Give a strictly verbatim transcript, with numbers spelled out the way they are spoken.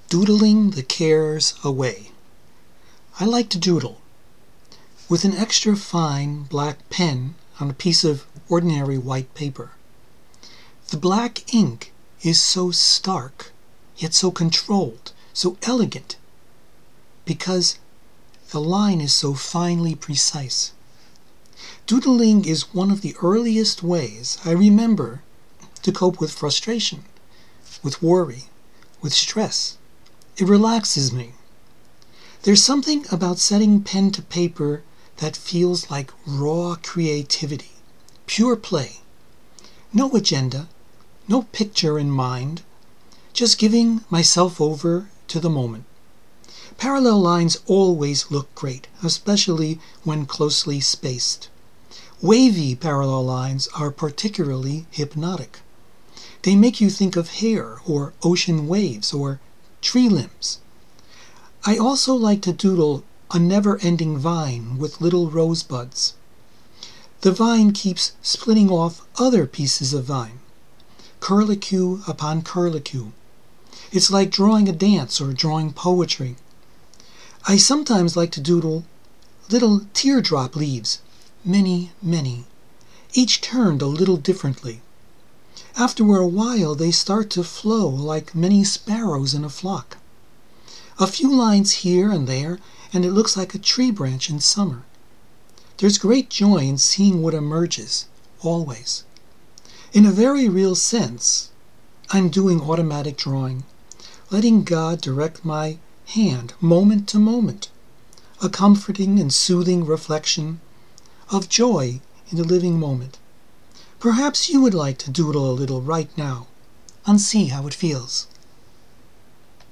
Doodling the cares away. I like to doodle. With an extra fine black pen on a piece of ordinary white paper. The black ink is so stark, yet so controlled, so elegant, because the line is so finely precise. Doodling is one of the earliest ways I remember to cope with frustration, with worry, with stress. It relaxes me. There's something about setting pen to paper that feels like raw creativity, pure play. No agenda, no picture in mind, just giving myself over to the moment. Parallel lines always look great, especially when closely spaced. Wavy parallel lines are particularly hypnotic. They make you think of hair or ocean waves or tree limbs. I also like to doodle a never-ending vine with little rosebuds. The vine keeps splitting off other pieces of vine, curlicue upon curlicue. It's like drawing a dance or drawing poetry. I sometimes like to doodle little teardrop leaves, many, many, each turned a little differently. After a while they start to flow like many sparrows in a flock. A few lines here and there, and it looks like a tree branch in summer. There's great joy in seeing what emerges, always. In a very real sense, I'm doing automatic drawing, letting God direct my hand moment to moment, a comforting and soothing reflection of joy in the living moment. Perhaps you would like to doodle a little right now and see how it feels.